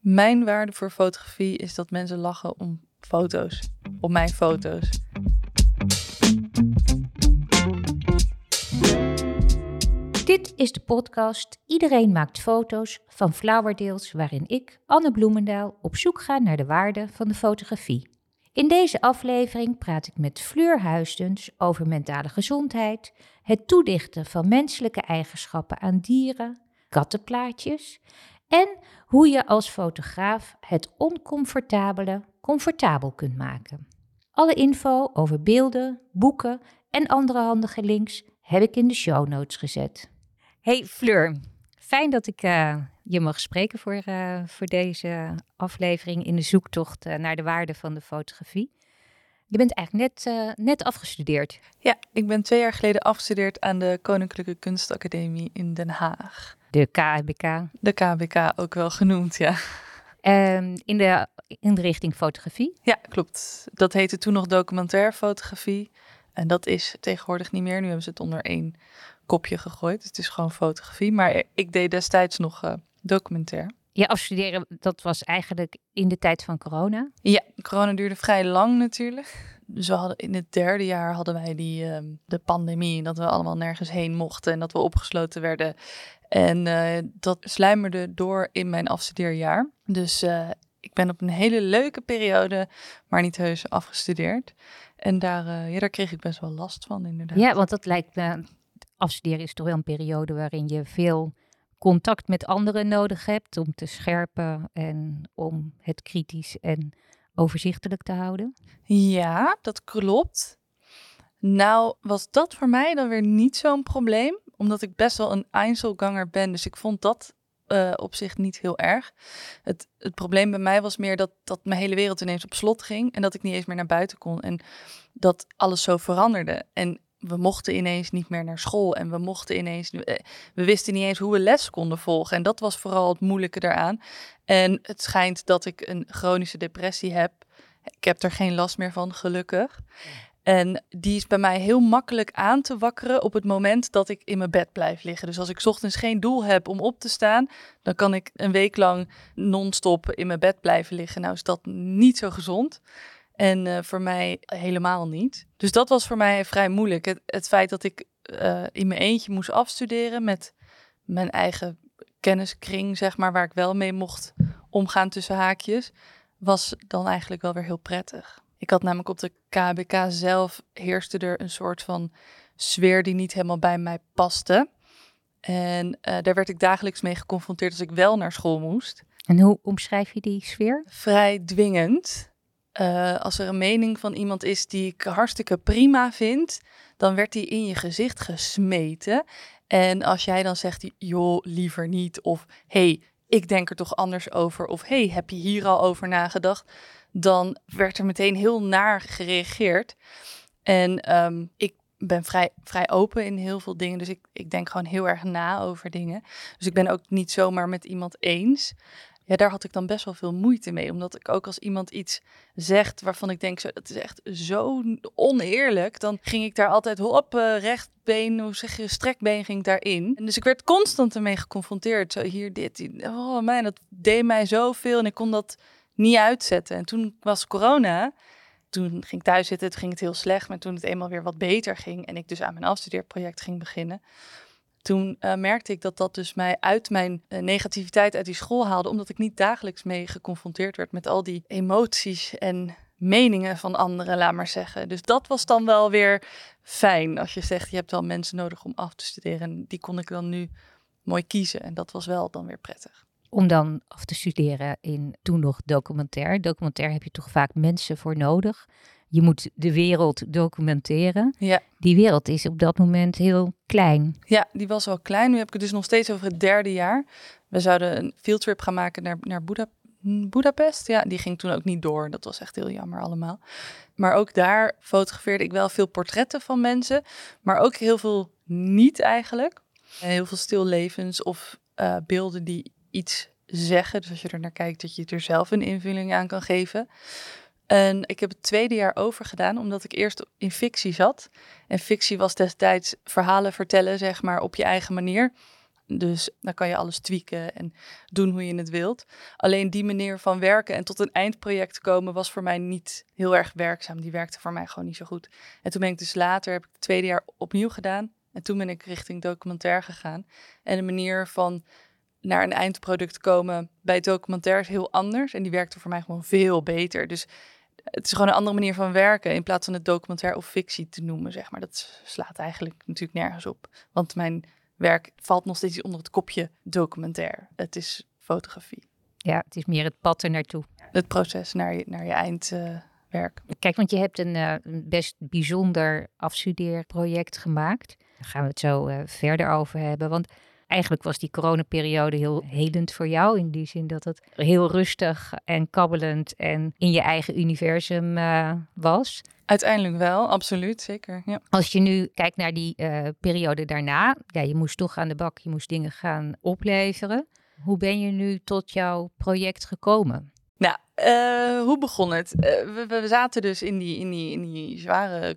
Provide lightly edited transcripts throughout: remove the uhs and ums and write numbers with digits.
Mijn waarde voor fotografie is dat mensen lachen om foto's. Op mijn foto's. Dit is de podcast Iedereen maakt foto's van Flowerdeals, waarin ik, Anne Bloemendaal, op zoek ga naar de waarde van de fotografie. In deze aflevering praat ik met Fleur Huisdens over mentale gezondheid, het toedichten van menselijke eigenschappen aan dieren, kattenplaatjes en hoe je als fotograaf het oncomfortabele comfortabel kunt maken. Alle info over beelden, boeken en andere handige links heb ik in de show notes gezet. Hey Fleur, fijn dat ik je mag spreken voor deze aflevering in de zoektocht naar de waarde van de fotografie. Je bent eigenlijk net afgestudeerd. Ja, ik ben 2 jaar geleden afgestudeerd aan de Koninklijke Kunstacademie in Den Haag. De KABK. De KBK ook wel genoemd, ja. In de richting fotografie. Ja, klopt. Dat heette toen nog documentaire fotografie. En dat is tegenwoordig niet meer. Nu hebben ze het onder 1 kopje gegooid. Het is gewoon fotografie. Maar ik deed destijds nog documentaire. Je afstuderen, dat was eigenlijk in de tijd van corona. Ja, corona duurde vrij lang natuurlijk. Dus we hadden in het 3e jaar hadden wij de pandemie. Dat we allemaal nergens heen mochten en dat we opgesloten werden. En dat sluimerde door in mijn afstudeerjaar. Dus ik ben op een hele leuke periode, maar niet heus afgestudeerd. En daar kreeg ik best wel last van, inderdaad. Ja, want dat lijkt me, afstuderen is toch wel een periode waarin je veel contact met anderen nodig hebt om te scherpen en om het kritisch en overzichtelijk te houden. Ja, dat klopt. Nou, was dat voor mij dan weer niet zo'n probleem, omdat ik best wel een Einzelganger ben. Dus ik vond dat op zich niet heel erg. Het probleem bij mij was meer dat mijn hele wereld ineens op slot ging en dat ik niet eens meer naar buiten kon en dat alles zo veranderde. En we mochten ineens niet meer naar school en we wisten niet eens hoe we les konden volgen. En dat was vooral het moeilijke daaraan. En het schijnt dat ik een chronische depressie heb. Ik heb er geen last meer van, gelukkig. En die is bij mij heel makkelijk aan te wakkeren op het moment dat ik in mijn bed blijf liggen. Dus als ik 's ochtends geen doel heb om op te staan, dan kan ik een week lang non-stop in mijn bed blijven liggen. Nou is dat niet zo gezond. En voor mij helemaal niet. Dus dat was voor mij vrij moeilijk. Het feit dat ik in mijn eentje moest afstuderen met mijn eigen kenniskring, zeg maar, waar ik wel mee mocht omgaan tussen haakjes, was dan eigenlijk wel weer heel prettig. Ik had namelijk op de KBK zelf heerste er een soort van sfeer die niet helemaal bij mij paste. En daar werd ik dagelijks mee geconfronteerd als ik wel naar school moest. En hoe omschrijf je die sfeer? Vrij dwingend. Als er een mening van iemand is die ik hartstikke prima vind, dan werd die in je gezicht gesmeten. En als jij dan zegt, joh, liever niet, of hey, ik denk er toch anders over, of hey, heb je hier al over nagedacht, dan werd er meteen heel naar gereageerd. En ik ben vrij open in heel veel dingen, dus ik denk gewoon heel erg na over dingen. Dus ik ben ook niet zomaar met iemand eens. Ja, daar had ik dan best wel veel moeite mee. Omdat ik ook als iemand iets zegt waarvan ik denk, dat is echt zo oneerlijk. Dan ging ik daar altijd rechtbeen, hoe zeg je, strekbeen ging ik daarin. En dus ik werd constant ermee geconfronteerd. Zo hier, dit. Oh man, dat deed mij zoveel en ik kon dat niet uitzetten. En toen was corona. Toen ging ik thuis zitten, toen ging het heel slecht. Maar toen het eenmaal weer wat beter ging en ik dus aan mijn afstudeerproject ging beginnen, toen merkte ik dat dus mij uit mijn negativiteit uit die school haalde, omdat ik niet dagelijks mee geconfronteerd werd met al die emoties en meningen van anderen, laat maar zeggen. Dus dat was dan wel weer fijn, als je zegt, je hebt wel mensen nodig om af te studeren. En die kon ik dan nu mooi kiezen en dat was wel dan weer prettig. Om dan af te studeren in toen nog documentaire. Documentaire heb je toch vaak mensen voor nodig. Je moet de wereld documenteren. Ja. Die wereld is op dat moment heel klein. Ja, die was wel klein. Nu heb ik het dus nog steeds over het 3e jaar. We zouden een fieldtrip gaan maken naar Budapest. Ja, die ging toen ook niet door. Dat was echt heel jammer allemaal. Maar ook daar fotografeerde ik wel veel portretten van mensen. Maar ook heel veel niet eigenlijk. Heel veel stillevens of beelden die iets zeggen. Dus als je er naar kijkt, dat je er zelf een invulling aan kan geven. En ik heb het 2e jaar overgedaan, omdat ik eerst in fictie zat. En fictie was destijds verhalen vertellen, zeg maar, op je eigen manier. Dus dan kan je alles tweaken en doen hoe je het wilt. Alleen die manier van werken en tot een eindproject komen was voor mij niet heel erg werkzaam. Die werkte voor mij gewoon niet zo goed. En toen ben ik dus later, heb ik het tweede jaar opnieuw gedaan. En toen ben ik richting documentaire gegaan. En de manier van naar een eindproduct komen bij documentaire is heel anders. En die werkte voor mij gewoon veel beter. Dus het is gewoon een andere manier van werken in plaats van het documentaire of fictie te noemen, zeg maar. Dat slaat eigenlijk natuurlijk nergens op. Want mijn werk valt nog steeds onder het kopje documentaire. Het is fotografie. Ja, het is meer het pad er naartoe. Het proces naar je eindwerk. Kijk, want je hebt een best bijzonder afstudeerproject gemaakt. Daar gaan we het zo verder over hebben. Want eigenlijk was die coronaperiode heel helend voor jou. In die zin dat het heel rustig en kabbelend en in je eigen universum was. Uiteindelijk wel, absoluut, zeker. Ja. Als je nu kijkt naar die periode daarna. Ja, je moest toch aan de bak, je moest dingen gaan opleveren. Hoe ben je nu tot jouw project gekomen? Nou, hoe begon het? We zaten dus in die zware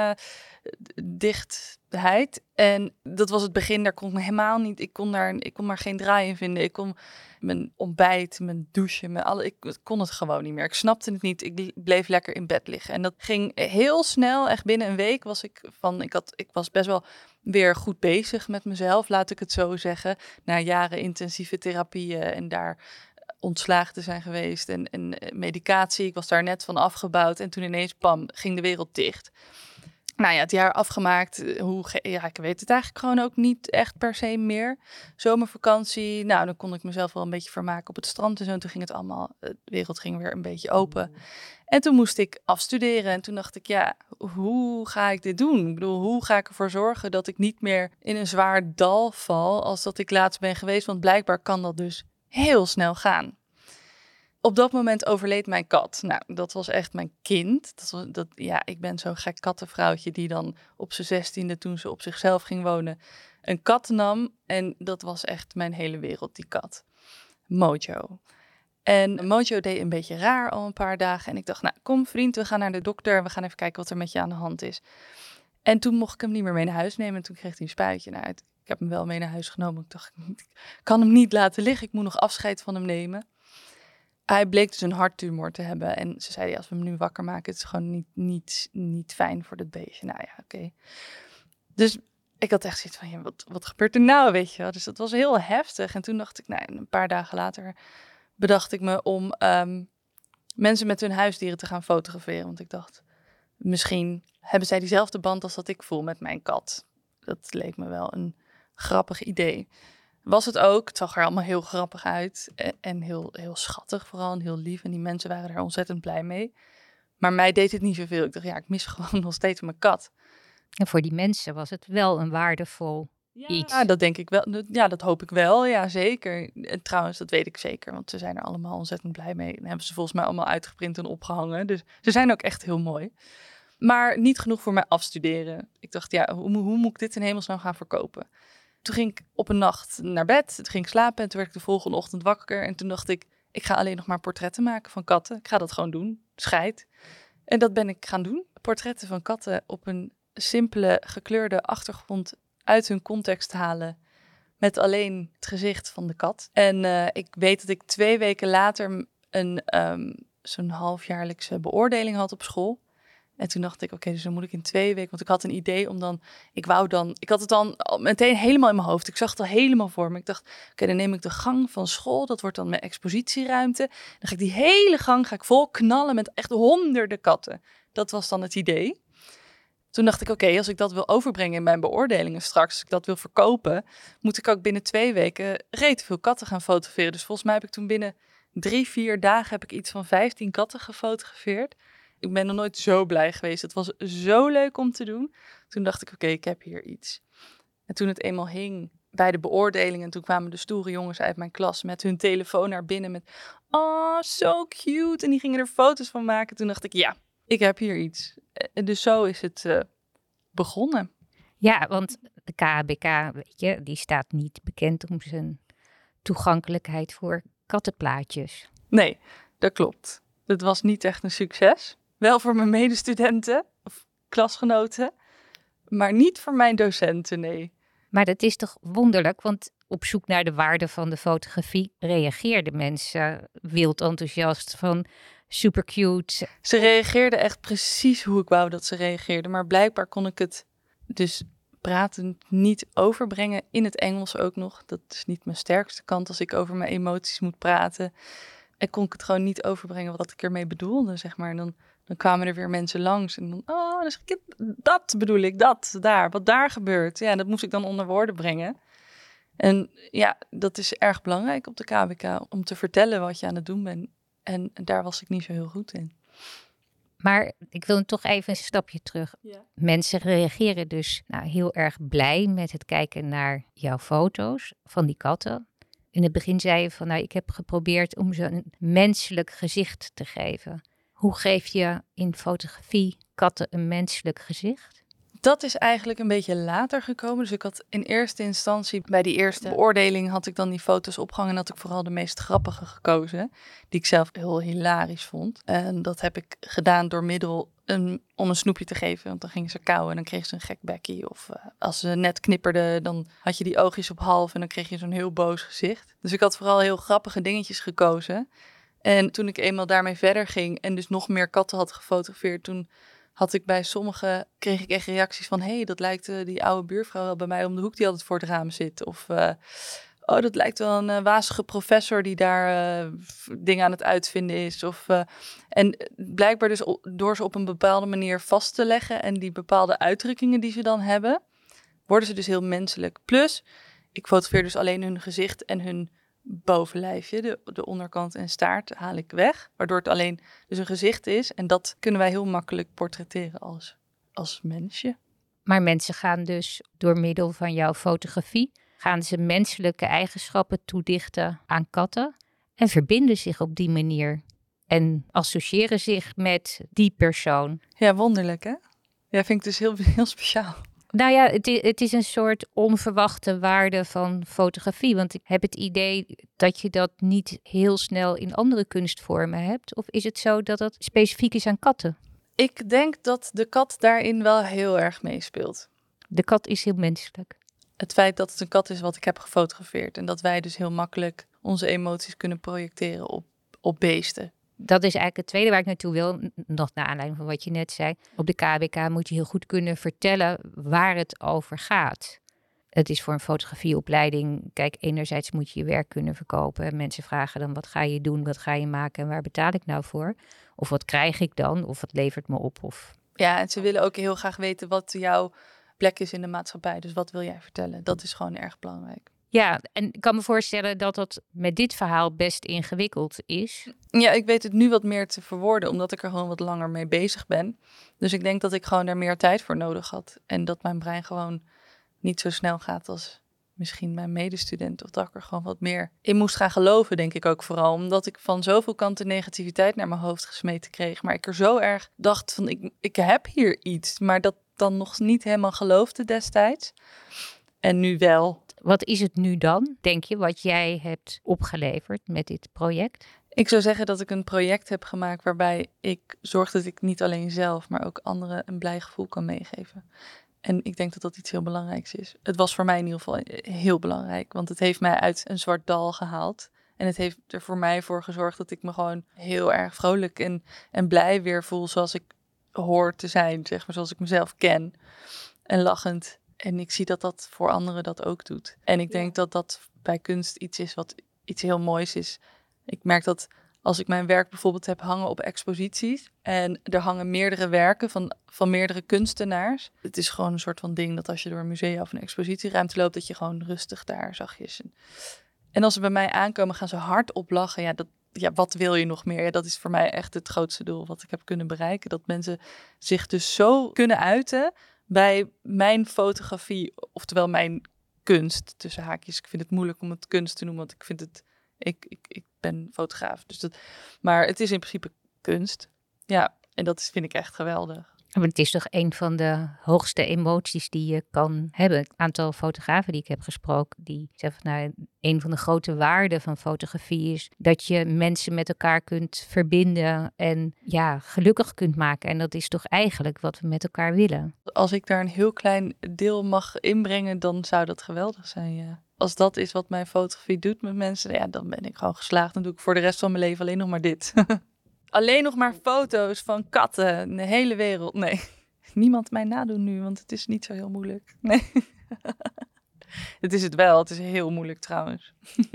corona-dichtheid. En dat was het begin, daar kon ik me helemaal niet... Ik kon maar geen draai in vinden. Ik kon mijn ontbijt, mijn douchen, ik kon het gewoon niet meer. Ik snapte het niet. Ik bleef lekker in bed liggen. En dat ging heel snel. Echt binnen een week was ik was best wel weer goed bezig met mezelf, laat ik het zo zeggen. Na jaren intensieve therapieën en daar ontslagen te zijn geweest en medicatie. Ik was daar net van afgebouwd en toen ineens, pam, ging de wereld dicht. Nou ja, het jaar afgemaakt. Ik weet het eigenlijk gewoon ook niet echt per se meer. Zomervakantie, nou, dan kon ik mezelf wel een beetje vermaken op het strand en zo. En toen ging het allemaal, de wereld ging weer een beetje open. En toen moest ik afstuderen en toen dacht ik, ja, hoe ga ik dit doen? Ik bedoel, hoe ga ik ervoor zorgen dat ik niet meer in een zwaar dal val als dat ik laatst ben geweest? Want blijkbaar kan dat dus heel snel gaan. Op dat moment overleed mijn kat. Nou, dat was echt mijn kind. Ik ben zo'n gek kattenvrouwtje die dan op zijn 16e, toen ze op zichzelf ging wonen, een kat nam. En dat was echt mijn hele wereld, die kat. Mojo. En Mojo deed een beetje raar al een paar dagen. En ik dacht, nou, kom vriend, we gaan naar de dokter. We gaan even kijken wat er met je aan de hand is. En toen mocht ik hem niet meer mee naar huis nemen. En toen kreeg hij een spuitje. Nou, ik heb hem wel mee naar huis genomen. Ik dacht, ik kan hem niet laten liggen. Ik moet nog afscheid van hem nemen. Hij bleek dus een harttumor te hebben. En ze zeiden, als we hem nu wakker maken, het is gewoon niet fijn voor dat beestje. Nou ja, oké. Dus ik had echt zoiets van, ja, wat gebeurt er nou, weet je wel? Dus dat was heel heftig. En toen dacht ik, nou, een paar dagen later bedacht ik me om mensen met hun huisdieren te gaan fotograferen. Want ik dacht, misschien hebben zij diezelfde band als dat ik voel met mijn kat. Dat leek me wel een grappig idee. Was het ook. Het zag er allemaal heel grappig uit. En heel, heel schattig vooral. En heel lief. En die mensen waren er ontzettend blij mee. Maar mij deed het niet zoveel. Ik dacht, ja, ik mis gewoon nog steeds mijn kat. En voor die mensen was het wel een waardevol iets. Ja, dat denk ik wel. Ja, dat hoop ik wel. Ja, zeker. En trouwens, dat weet ik zeker. Want ze zijn er allemaal ontzettend blij mee. En hebben ze volgens mij allemaal uitgeprint en opgehangen. Dus ze zijn ook echt heel mooi. Maar niet genoeg voor mij afstuderen. Ik dacht, ja, hoe moet ik dit in hemelsnaam gaan verkopen? Toen ging ik op een nacht naar bed. Toen ging ik slapen en toen werd ik de volgende ochtend wakker. En toen dacht ik ga alleen nog maar portretten maken van katten. Ik ga dat gewoon doen. Scheid. En dat ben ik gaan doen. Portretten van katten op een simpele gekleurde achtergrond uit hun context halen. Met alleen het gezicht van de kat. En ik weet dat ik 2 weken later zo'n halfjaarlijkse beoordeling had op school. En toen dacht ik, oké, dus dan moet ik in 2 weken... Want ik had een idee om dan... Ik had het dan meteen helemaal in mijn hoofd. Ik zag het al helemaal voor me. Ik dacht, oké, dan neem ik de gang van school. Dat wordt dan mijn expositieruimte. Dan ga ik die hele gang vol knallen met echt honderden katten. Dat was dan het idee. Toen dacht ik, oké, als ik dat wil overbrengen in mijn beoordelingen straks, als ik dat wil verkopen, moet ik ook binnen 2 weken reet veel katten gaan fotograferen. Dus volgens mij heb ik toen binnen 3-4 dagen heb ik iets van 15 katten gefotografeerd. Ik ben nog nooit zo blij geweest. Het was zo leuk om te doen. Toen dacht ik, oké, ik heb hier iets. En toen het eenmaal hing bij de beoordelingen, toen kwamen de stoere jongens uit mijn klas met hun telefoon naar binnen met, oh, so cute. En die gingen er foto's van maken. Toen dacht ik, ja, ik heb hier iets. En dus zo is het begonnen. Ja, want de KHBK, weet je, die staat niet bekend om zijn toegankelijkheid voor kattenplaatjes. Nee, dat klopt. Dat was niet echt een succes. Wel voor mijn medestudenten of klasgenoten, maar niet voor mijn docenten, nee. Maar dat is toch wonderlijk, want op zoek naar de waarde van de fotografie reageerden mensen wild enthousiast van super cute. Ze reageerden echt precies hoe ik wou dat ze reageerden. Maar blijkbaar kon ik het dus pratend niet overbrengen. In het Engels ook nog. Dat is niet mijn sterkste kant als ik over mijn emoties moet praten. En kon ik het gewoon niet overbrengen wat ik ermee bedoelde, zeg maar. En dan kwamen er weer mensen langs. En dan zeg ik, dat bedoel ik, dat, daar, wat daar gebeurt. Ja, dat moest ik dan onder woorden brengen. En ja, dat is erg belangrijk op de KWK, om te vertellen wat je aan het doen bent. En daar was ik niet zo heel goed in. Maar ik wil toch even een stapje terug. Ja. Mensen reageren dus heel erg blij met het kijken naar jouw foto's van die katten. In het begin zei je van, ik heb geprobeerd om ze een menselijk gezicht te geven. Hoe geef je in fotografie katten een menselijk gezicht? Dat is eigenlijk een beetje later gekomen. Dus ik had in eerste instantie, bij die eerste beoordeling, had ik dan die foto's opgehangen. En had ik vooral de meest grappige gekozen, die ik zelf heel hilarisch vond. En dat heb ik gedaan door middel om een snoepje te geven. Want dan gingen ze kauwen en dan kregen ze een gek bekkie. Of als ze net knipperden, dan had je die oogjes op half en dan kreeg je zo'n heel boos gezicht. Dus ik had vooral heel grappige dingetjes gekozen. En toen ik eenmaal daarmee verder ging en dus nog meer katten had gefotografeerd, toen had ik bij sommigen, kreeg ik echt reacties van, hey, dat lijkt die oude buurvrouw wel bij mij om de hoek die altijd voor het raam zit. Of, dat lijkt wel een wazige professor die daar dingen aan het uitvinden is. En blijkbaar dus door ze op een bepaalde manier vast te leggen en die bepaalde uitdrukkingen die ze dan hebben, worden ze dus heel menselijk. Plus, ik fotografeer dus alleen hun gezicht en hun bovenlijfje, de onderkant en staart haal ik weg, waardoor het alleen dus een gezicht is. En dat kunnen wij heel makkelijk portretteren als mensje. Maar mensen gaan dus door middel van jouw fotografie, gaan ze menselijke eigenschappen toedichten aan katten en verbinden zich op die manier en associëren zich met die persoon. Ja, wonderlijk hè? Ja, vind ik dus heel, heel speciaal. Nou ja, het is een soort onverwachte waarde van fotografie. Want ik heb het idee dat je dat niet heel snel in andere kunstvormen hebt. Of is het zo dat het specifiek is aan katten? Ik denk dat de kat daarin wel heel erg meespeelt. De kat is heel menselijk. Het feit dat het een kat is wat ik heb gefotografeerd. En dat wij dus heel makkelijk onze emoties kunnen projecteren op beesten. Dat is eigenlijk het tweede waar ik naartoe wil, nog naar aanleiding van wat je net zei. Op de KWK moet je heel goed kunnen vertellen waar het over gaat. Het is voor een fotografieopleiding, kijk, enerzijds moet je je werk kunnen verkopen. Mensen vragen dan, wat ga je doen, wat ga je maken en waar betaal ik nou voor? Of wat krijg ik dan, of wat levert me op? Ja, en ze willen ook heel graag weten wat jouw plek is in de maatschappij. Dus wat wil jij vertellen? Dat is gewoon erg belangrijk. Ja, en ik kan me voorstellen dat dat met dit verhaal best ingewikkeld is. Ja, ik weet het nu wat meer te verwoorden, omdat ik er gewoon wat langer mee bezig ben. Dus ik denk dat ik gewoon daar meer tijd voor nodig had. En dat mijn brein gewoon niet zo snel gaat als misschien mijn medestudent. Of dat ik er gewoon wat meer in moest gaan geloven, denk ik ook vooral. Omdat ik van zoveel kanten negativiteit naar mijn hoofd gesmeten kreeg. Maar ik er zo erg dacht van, ik heb hier iets. Maar dat dan nog niet helemaal geloofde destijds. En nu wel. Wat is het nu dan, denk je, wat jij hebt opgeleverd met dit project? Ik zou zeggen dat ik een project heb gemaakt waarbij ik zorg dat ik niet alleen zelf, maar ook anderen een blij gevoel kan meegeven. En ik denk dat dat iets heel belangrijks is. Het was voor mij in ieder geval heel belangrijk, want het heeft mij uit een zwart dal gehaald. En het heeft er voor mij voor gezorgd dat ik me gewoon heel erg vrolijk en blij weer voel zoals ik hoor te zijn, zeg maar, zoals ik mezelf ken. En lachend. En ik zie dat dat voor anderen dat ook doet. En ik denk dat dat bij kunst iets is wat iets heel moois is. Ik merk dat als ik mijn werk bijvoorbeeld heb hangen op exposities en er hangen meerdere werken van meerdere kunstenaars. Het is gewoon een soort van ding dat als je door een museum of een expositieruimte loopt, dat je gewoon rustig daar zachtjes. En als ze bij mij aankomen, gaan ze hardop lachen. Ja, wat wil je nog meer? Ja, dat is voor mij echt het grootste doel wat ik heb kunnen bereiken. Dat mensen zich dus zo kunnen uiten bij mijn fotografie, oftewel mijn kunst, tussen haakjes. Ik vind het moeilijk om het kunst te noemen, want ik vind het... Ik ben fotograaf, maar het is in principe kunst. Ja, en dat vind ik echt geweldig. Maar het is toch een van de hoogste emoties die je kan hebben. Het aantal fotografen die ik heb gesproken, die zeggen van nou, een van de grote waarden van fotografie is dat je mensen met elkaar kunt verbinden en ja, gelukkig kunt maken. En dat is toch eigenlijk wat we met elkaar willen. Als ik daar een heel klein deel mag inbrengen, dan zou dat geweldig zijn, ja. Als dat is wat mijn fotografie doet met mensen, ja, dan ben ik gewoon geslaagd. Dan doe ik voor de rest van mijn leven alleen nog maar dit. Alleen nog maar foto's van katten in de hele wereld. Nee, niemand mij nadoen nu, want het is niet zo heel moeilijk. Nee. Het is het wel, het is heel moeilijk trouwens.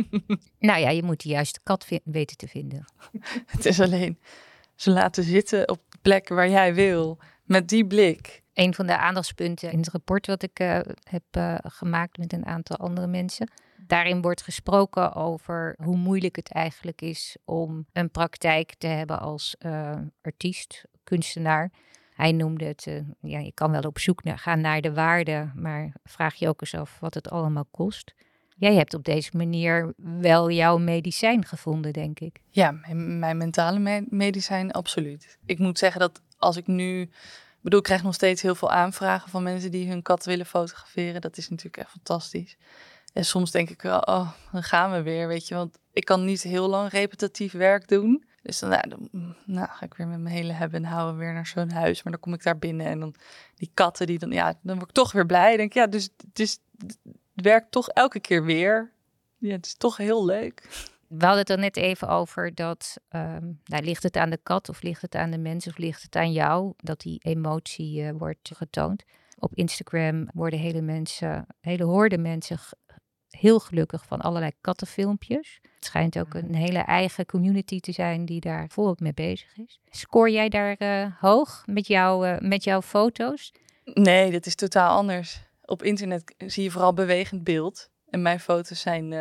Nou ja, je moet de juiste kat weten te vinden. Het is alleen ze laten zitten op de plek waar jij wil, met die blik. Een van de aandachtspunten in het rapport wat ik heb gemaakt met een aantal andere mensen. Daarin wordt gesproken over hoe moeilijk het eigenlijk is om een praktijk te hebben als artiest, kunstenaar. Hij noemde het, je kan wel op zoek gaan naar de waarde, maar vraag je ook eens af wat het allemaal kost. Jij hebt op deze manier wel jouw medicijn gevonden, denk ik. Ja, mijn mentale medicijn, absoluut. Ik moet zeggen dat als ik nu... Ik krijg nog steeds heel veel aanvragen van mensen die hun kat willen fotograferen. Dat is natuurlijk echt fantastisch. En soms denk ik wel, dan gaan we weer, weet je. Want ik kan niet heel lang repetitief werk doen. Dus dan ga ik weer met mijn hele hebben en houden weer naar zo'n huis. Maar dan kom ik daar binnen en dan die katten die dan word ik toch weer blij. Ik denk, ja, dus het werkt toch elke keer weer. Ja, het is toch heel leuk. We hadden het er net even over dat, ligt het aan de kat of ligt het aan de mens of ligt het aan jou dat die emotie wordt getoond. Op Instagram worden hele horde mensen heel gelukkig van allerlei kattenfilmpjes. Het schijnt ook een hele eigen community te zijn die daar volop mee bezig is. Scoor jij daar hoog met jouw foto's? Nee, dat is totaal anders. Op internet zie je vooral bewegend beeld. En mijn foto's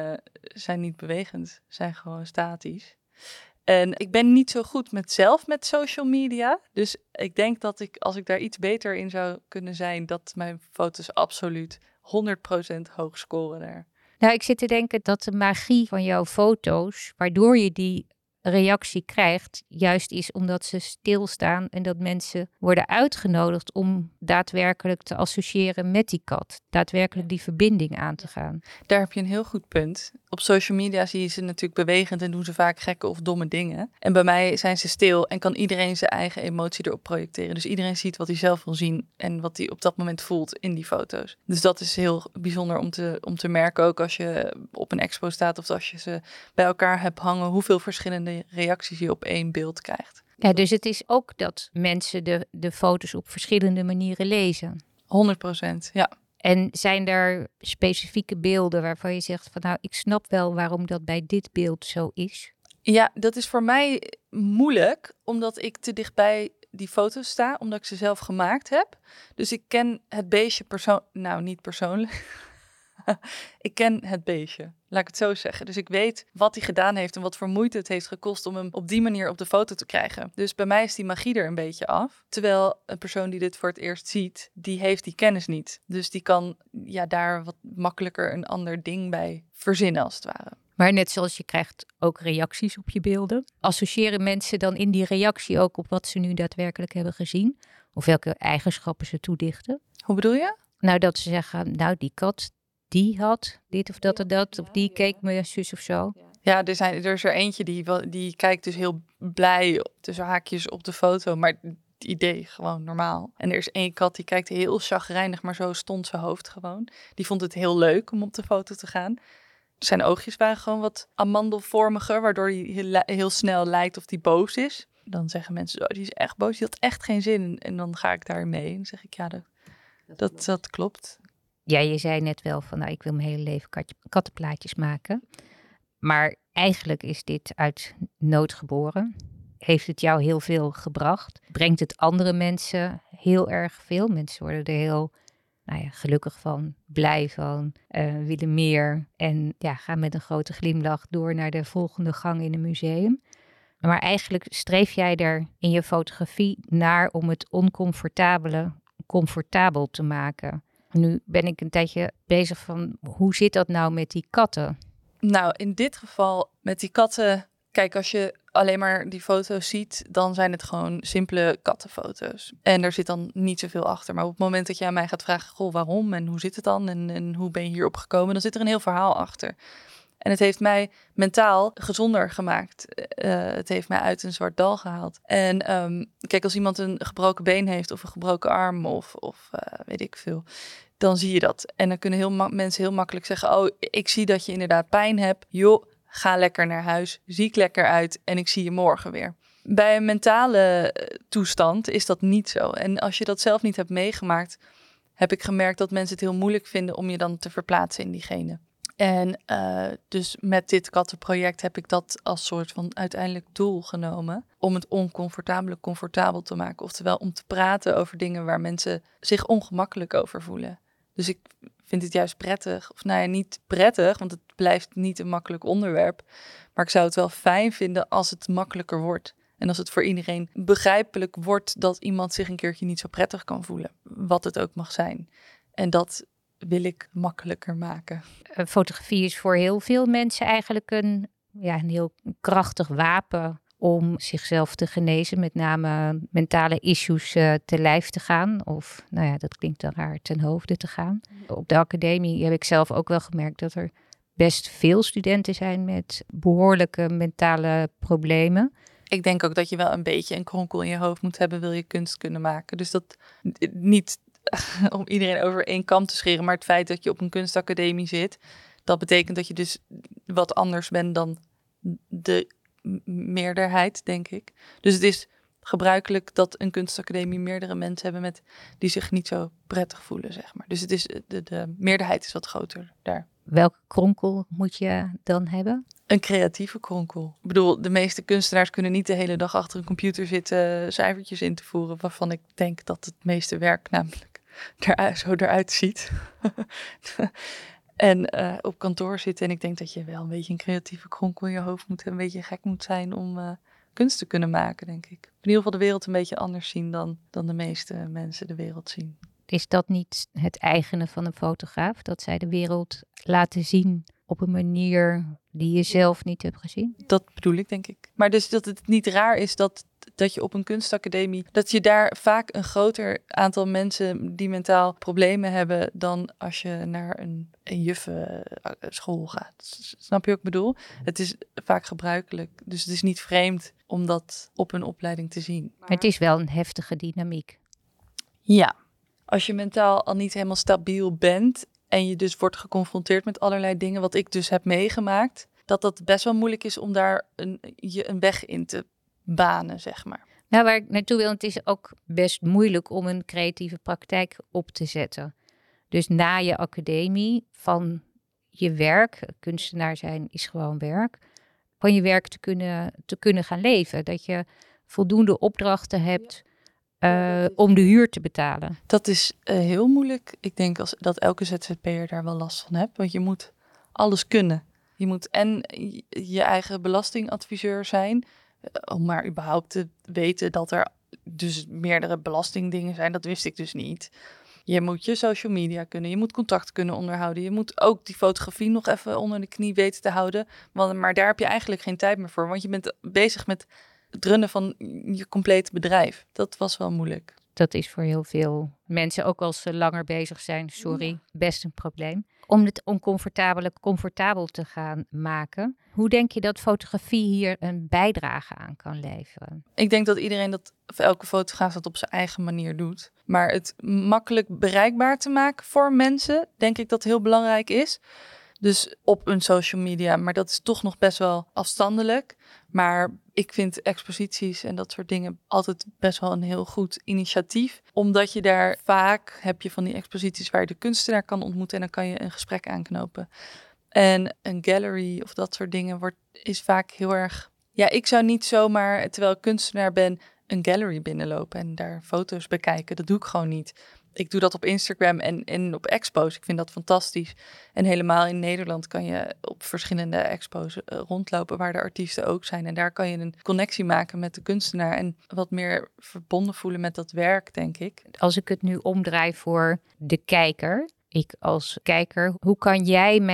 zijn niet bewegend, zijn gewoon statisch. En ik ben niet zo goed met social media. Dus ik denk dat als ik daar iets beter in zou kunnen zijn, dat mijn foto's absoluut 100% hoog scoren daar. Nou, ik zit te denken dat de magie van jouw foto's, waardoor je die reactie krijgt, juist is omdat ze stilstaan en dat mensen worden uitgenodigd om daadwerkelijk te associëren met die kat. Daadwerkelijk die verbinding aan te gaan. Daar heb je een heel goed punt. Op social media zie je ze natuurlijk bewegend en doen ze vaak gekke of domme dingen. En bij mij zijn ze stil en kan iedereen zijn eigen emotie erop projecteren. Dus iedereen ziet wat hij zelf wil zien en wat hij op dat moment voelt in die foto's. Dus dat is heel bijzonder om te merken, ook als je op een expo staat of als je ze bij elkaar hebt hangen, hoeveel verschillende reacties je op één beeld krijgt. Ja, dus het is ook dat mensen de foto's op verschillende manieren lezen. 100%, ja. En zijn er specifieke beelden waarvan je zegt van nou, ik snap wel waarom dat bij dit beeld zo is? Ja, dat is voor mij moeilijk, omdat ik te dichtbij die foto's sta, omdat ik ze zelf gemaakt heb. Dus ik ken het beestje niet persoonlijk. Ik ken het beestje, laat ik het zo zeggen. Dus ik weet wat hij gedaan heeft en wat voor moeite het heeft gekost om hem op die manier op de foto te krijgen. Dus bij mij is die magie er een beetje af. Terwijl een persoon die dit voor het eerst ziet, die heeft die kennis niet. Dus die kan daar wat makkelijker een ander ding bij verzinnen als het ware. Maar net zoals je krijgt ook reacties op je beelden. Associëren mensen dan in die reactie ook op wat ze nu daadwerkelijk hebben gezien? Of welke eigenschappen ze toedichten? Hoe bedoel je? Nou, dat ze zeggen, nou die kat, die had dit of dat en dat. Of die keek me zus of zo. Ja, er is er eentje die kijkt dus heel blij tussen haakjes op de foto. Maar het idee gewoon normaal. En er is één kat die kijkt heel chagrijnig, maar zo stond zijn hoofd gewoon. Die vond het heel leuk om op de foto te gaan. Zijn oogjes waren gewoon wat amandelvormiger, waardoor hij heel snel lijkt of hij boos is. Dan zeggen mensen, die is echt boos, die had echt geen zin. En dan ga ik daarin mee. En dan zeg ik, ja, dat klopt. Ja, je zei net wel van, nou, ik wil mijn hele leven kattenplaatjes maken. Maar eigenlijk is dit uit nood geboren. Heeft het jou heel veel gebracht? Brengt het andere mensen heel erg veel? Mensen worden er heel gelukkig van, blij van, willen meer. En gaan met een grote glimlach door naar de volgende gang in een museum. Maar eigenlijk streef jij er in je fotografie naar om het oncomfortabele comfortabel te maken. Nu ben ik een tijdje bezig van, hoe zit dat nou met die katten? Nou, in dit geval met die katten Kijk, als je alleen maar die foto's ziet, dan zijn het gewoon simpele kattenfoto's. En er zit dan niet zoveel achter. Maar op het moment dat je aan mij gaat vragen, goh, waarom en hoe zit het dan en hoe ben je hierop gekomen, dan zit er een heel verhaal achter. En het heeft mij mentaal gezonder gemaakt. Het heeft mij uit een zwart dal gehaald. En kijk, als iemand een gebroken been heeft of een gebroken arm of weet ik veel, dan zie je dat. En dan kunnen mensen heel makkelijk zeggen, oh, ik zie dat je inderdaad pijn hebt. Joh, ga lekker naar huis, zie ik lekker uit en ik zie je morgen weer. Bij een mentale toestand is dat niet zo. En als je dat zelf niet hebt meegemaakt, heb ik gemerkt dat mensen het heel moeilijk vinden om je dan te verplaatsen in diegene. En dus met dit kattenproject heb ik dat als soort van uiteindelijk doel genomen. Om het oncomfortabele comfortabel te maken. Oftewel om te praten over dingen waar mensen zich ongemakkelijk over voelen. Dus ik vind het juist prettig. Of nou ja, niet prettig, want het blijft niet een makkelijk onderwerp. Maar ik zou het wel fijn vinden als het makkelijker wordt. En als het voor iedereen begrijpelijk wordt dat iemand zich een keertje niet zo prettig kan voelen. Wat het ook mag zijn. En dat wil ik makkelijker maken. Fotografie is voor heel veel mensen eigenlijk een heel krachtig wapen om zichzelf te genezen, met name mentale issues te lijf te gaan. Of, nou ja, dat klinkt dan raar, ten hoofde te gaan. Op de academie heb ik zelf ook wel gemerkt dat er best veel studenten zijn met behoorlijke mentale problemen. Ik denk ook dat je wel een beetje een kronkel in je hoofd moet hebben, wil je kunst kunnen maken. Dus dat niet om iedereen over één kam te scheren, maar het feit dat je op een kunstacademie zit, dat betekent dat je dus wat anders bent dan de meerderheid, denk ik. Dus het is gebruikelijk dat een kunstacademie meerdere mensen hebben die zich niet zo prettig voelen, zeg maar. Dus het is de meerderheid is wat groter daar. Welke kronkel moet je dan hebben? Een creatieve kronkel. Ik bedoel, de meeste kunstenaars kunnen niet de hele dag achter een computer zitten cijfertjes in te voeren, waarvan ik denk dat het meeste werk namelijk eruit ziet. En op kantoor zitten. En ik denk dat je wel een beetje een creatieve kronkel in je hoofd moet hebben. Een beetje gek moet zijn om kunst te kunnen maken, denk ik. In ieder geval de wereld een beetje anders zien dan de meeste mensen de wereld zien. Is dat niet het eigene van een fotograaf? Dat zij de wereld laten zien op een manier die je zelf niet hebt gezien? Dat bedoel ik, denk ik. Maar dus dat het niet raar is dat je op een kunstacademie, dat je daar vaak een groter aantal mensen die mentaal problemen hebben dan als je naar een juffenschool gaat. Snap je wat ik bedoel? Het is vaak gebruikelijk. Dus het is niet vreemd om dat op een opleiding te zien. Maar het is wel een heftige dynamiek. Ja. Als je mentaal al niet helemaal stabiel bent en je dus wordt geconfronteerd met allerlei dingen, wat ik dus heb meegemaakt, dat best wel moeilijk is om daar een weg in te banen, zeg maar. Nou, waar ik naartoe wil, het is ook best moeilijk om een creatieve praktijk op te zetten. Dus na je academie, van je werk, kunstenaar zijn is gewoon werk, van je werk te kunnen gaan leven. Dat je voldoende opdrachten hebt om de huur te betalen. Dat is heel moeilijk. Ik denk dat elke ZZP'er daar wel last van hebt, want je moet alles kunnen. Je moet en je eigen belastingadviseur zijn, om maar überhaupt te weten dat er dus meerdere belastingdingen zijn. Dat wist ik dus niet. Je moet je social media kunnen, je moet contact kunnen onderhouden. Je moet ook die fotografie nog even onder de knie weten te houden. Maar daar heb je eigenlijk geen tijd meer voor, want je bent bezig met het runnen van je complete bedrijf. Dat was wel moeilijk. Dat is voor heel veel mensen, ook als ze langer bezig zijn, best een probleem. Om het oncomfortabele comfortabel te gaan maken. Hoe denk je dat fotografie hier een bijdrage aan kan leveren? Ik denk dat elke fotograaf dat op zijn eigen manier doet. Maar het makkelijk bereikbaar te maken voor mensen, denk ik dat heel belangrijk is. Dus op een social media, maar dat is toch nog best wel afstandelijk. Maar ik vind exposities en dat soort dingen altijd best wel een heel goed initiatief. Omdat je daar vaak heb je van die exposities waar je de kunstenaar kan ontmoeten en dan kan je een gesprek aanknopen. En een gallery of dat soort dingen is vaak heel erg. Ja, ik zou niet zomaar, terwijl ik kunstenaar ben, een gallery binnenlopen en daar foto's bekijken. Dat doe ik gewoon niet. Ik doe dat op Instagram en op expos. Ik vind dat fantastisch. En helemaal in Nederland kan je op verschillende expos rondlopen waar de artiesten ook zijn. En daar kan je een connectie maken met de kunstenaar en wat meer verbonden voelen met dat werk, denk ik. Als ik het nu omdraai voor de kijker, ik als kijker, hoe kan jij mij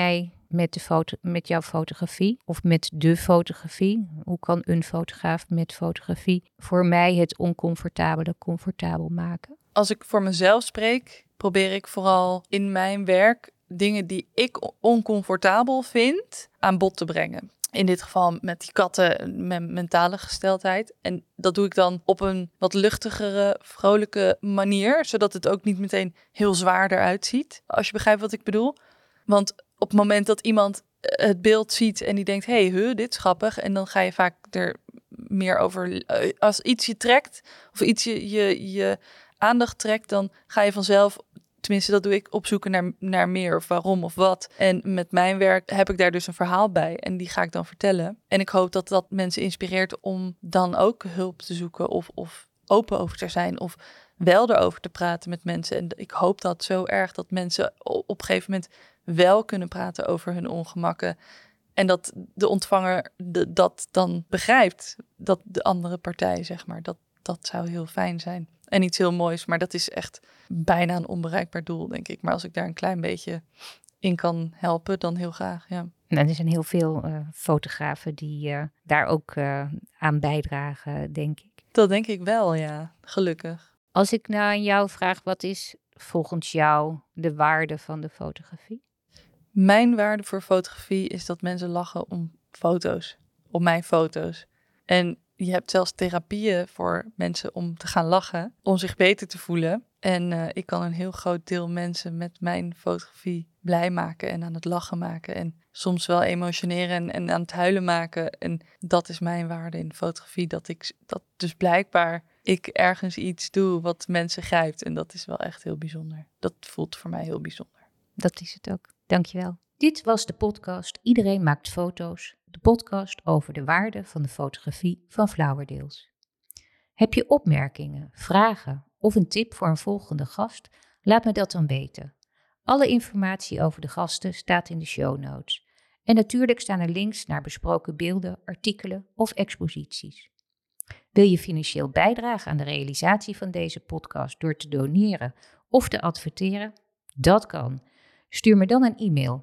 met jouw fotografie of met de fotografie? Hoe kan een fotograaf met fotografie voor mij het oncomfortabele comfortabel maken? Als ik voor mezelf spreek, probeer ik vooral in mijn werk dingen die ik oncomfortabel vind aan bod te brengen. In dit geval met die katten, mijn mentale gesteldheid. En dat doe ik dan op een wat luchtigere, vrolijke manier. Zodat het ook niet meteen heel zwaar eruit ziet. Als je begrijpt wat ik bedoel. Want op het moment dat iemand het beeld ziet en die denkt, dit is grappig. En dan ga je vaak er meer over. Als iets je trekt of iets je aandacht trekt, dan ga je vanzelf, tenminste dat doe ik, opzoeken naar meer of waarom of wat. En met mijn werk heb ik daar dus een verhaal bij en die ga ik dan vertellen. En ik hoop dat dat mensen inspireert om dan ook hulp te zoeken of open over te zijn of wel erover te praten met mensen. En ik hoop dat zo erg dat mensen op een gegeven moment wel kunnen praten over hun ongemakken. En dat de ontvanger dat dan begrijpt, dat de andere partij, zeg maar, dat zou heel fijn zijn. En iets heel moois, maar dat is echt bijna een onbereikbaar doel, denk ik. Maar als ik daar een klein beetje in kan helpen, dan heel graag, ja. Nou, er zijn heel veel fotografen die daar ook aan bijdragen, denk ik. Dat denk ik wel, ja. Gelukkig. Als ik nou aan jou vraag, wat is volgens jou de waarde van de fotografie? Mijn waarde voor fotografie is dat mensen lachen om foto's, om mijn foto's. En je hebt zelfs therapieën voor mensen om te gaan lachen, om zich beter te voelen. En ik kan een heel groot deel mensen met mijn fotografie blij maken en aan het lachen maken. En soms wel emotioneren en aan het huilen maken. En dat is mijn waarde in fotografie, dat dus blijkbaar ik ergens iets doe wat mensen grijpt. En dat is wel echt heel bijzonder. Dat voelt voor mij heel bijzonder. Dat is het ook. Dankjewel. Dit was de podcast Iedereen maakt foto's. De podcast over de waarde van de fotografie van Flowerdeals. Heb je opmerkingen, vragen of een tip voor een volgende gast? Laat me dat dan weten. Alle informatie over de gasten staat in de show notes. En natuurlijk staan er links naar besproken beelden, artikelen of exposities. Wil je financieel bijdragen aan de realisatie van deze podcast door te doneren of te adverteren? Dat kan. Stuur me dan een e-mail,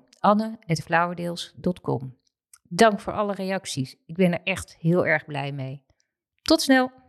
anne@flowerdeals.com. Dank voor alle reacties. Ik ben er echt heel erg blij mee. Tot snel!